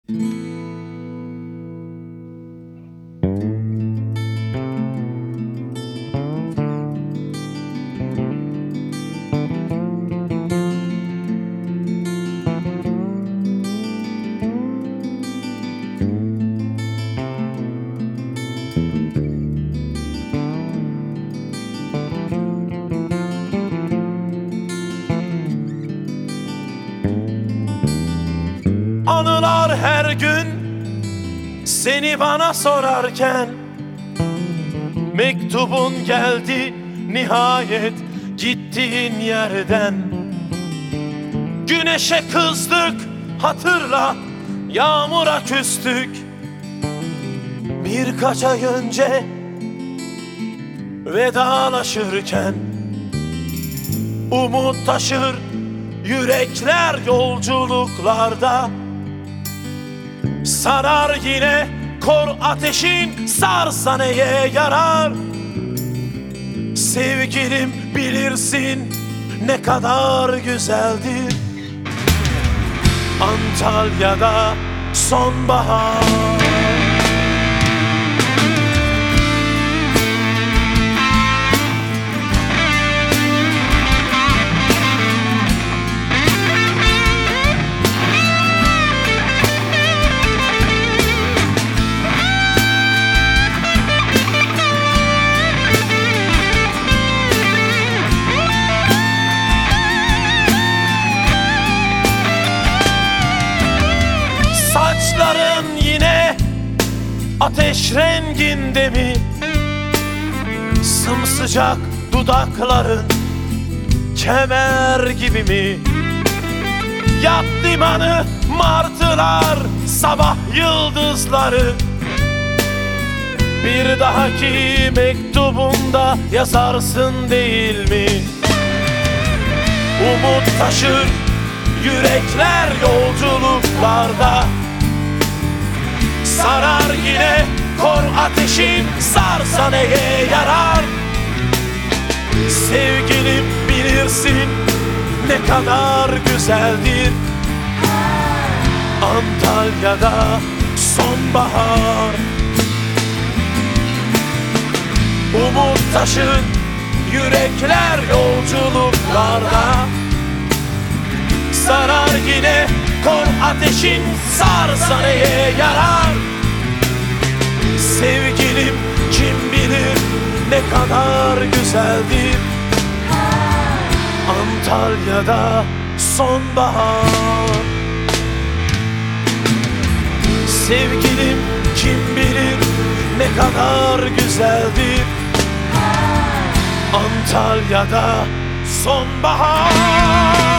Anılar her gün seni bana sorarken, mektubun geldi nihayet gittiğin yerden. Güneşe kızdık hatırla, yağmura küstük. Birkaç ay önce vedalaşırken, umut taşır yürekler yolculuklarda. Sarar yine kor ateşin, sarsa neye yarar? Sevgilim bilirsin ne kadar güzeldir Antalya'da sonbahar. Saçların yine ateş renginde mi? Sımsıcak dudakların kemer gibi mi? Yat limanı, martılar, sabah yıldızları. Bir dahaki mektubunda yazarsın değil mi? Umut taşır yürekler yolculuklarda. Sarar yine kor ateşin, sarsa neye yarar? Sevgilim bilirsin ne kadar güzeldir Antalya'da sonbahar. Umut taşır yürekler yolculuklarda. Sarar yine kor ateşin, sarsa neye yarar? Sevgilim kim bilir ne kadar güzeldir Antalya'da sonbahar. Sevgilim kim bilir ne kadar güzeldir Antalya'da sonbahar.